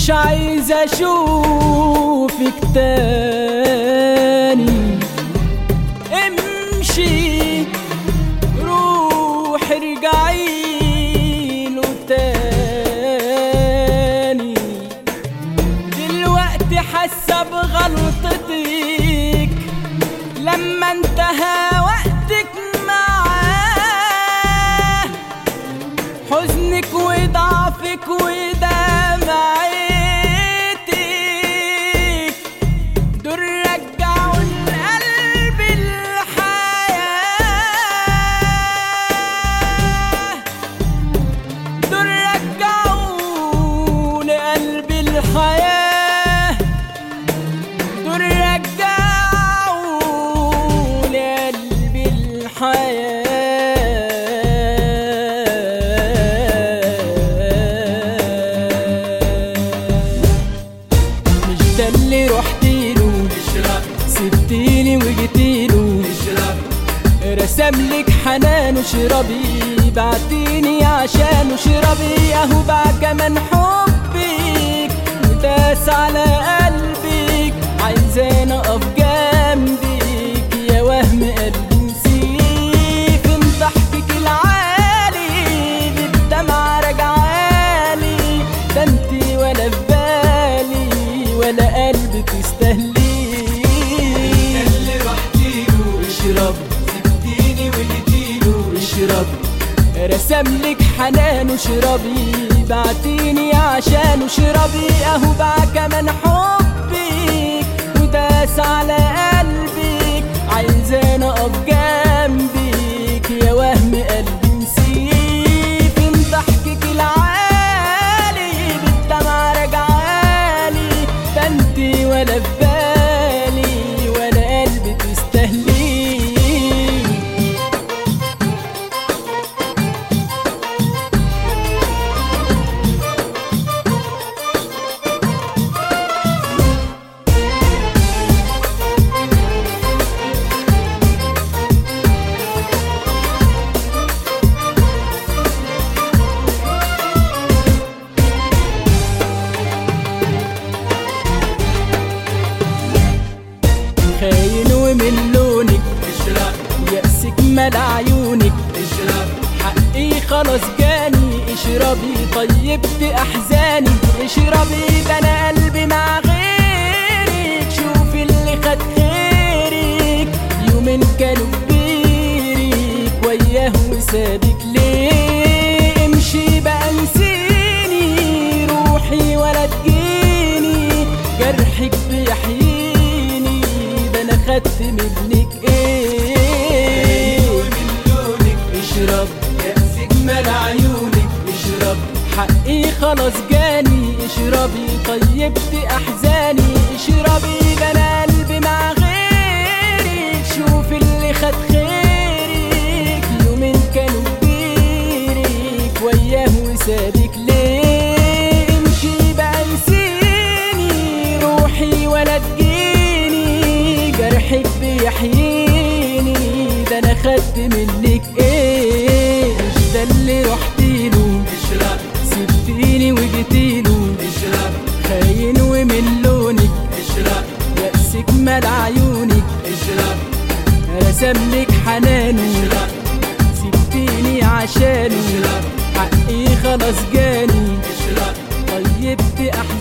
مش عايز اشوفك تاني. امشي روح ارجعي له تاني. دلوقتي حاسه بغلطتك لما انتهى وقتك معاه. حزنك وضعفك ودمعتك دول رجعوا القلب الحياة. دول رجعوا لقلب الحياة. دول رجعوا لقلب الحياة. ده اللي رحتيله سبتيني وجيتيله رسملك حنان وشربي بعتيني عشان وشربي. اهو باع كمان حبك وداس على قلبك. عايزاني اقف جنبك يا وهم قلبي نسيك. من ضحكك العالي بالدمعة راجعالي. ده انتي ولا في بالي ولا قلبي تستهلي. اللي رحتيله اشرب سبتيني وجيتيله اشرب رسملك حنان وشربي بعتيني عشان وشربي. اهو باع كمان حبك وداس على قلبك. عايزاني اقف جنبك يا وهم قلبي نسيك. من ضحكك العالي بالدمعة راجعالي. ده انتي ولا في بالي ولا قلبي تستهلي. خاين ومن لونك يأسك مال عيونك. حقي خلاص جاني اشربي طيبت احزاني. اشربي ده انا قلبي مع غيرك. شوفي اللي خد خيرك يومين كانوا كبيرك وياه وسابك ليه. امشي بقى انسيني روحي ولا تجيني. جرحك بيحييني ده انا خدت منك ايه. من لونك اشرب يأسك مال عيونك. اشرب حقي خلاص جاني. اشربي طيبت احزاني. اشربي ده انا قلبي مع غيرك. شوفي اللي خد خيرك يومين كانوا كبيرك وياه وسابك ليه. امشي بقى انسيني روحي ولا تجيني. جرحك بيحييني ده انا خدت منك ايه. مش ده اللي رحتيله سبتيني وجيتيله خاين ومن لونك يأسك مال عيونك. رسملك حنانه سبتيني عشانه. حقي خلاص جاني طيبت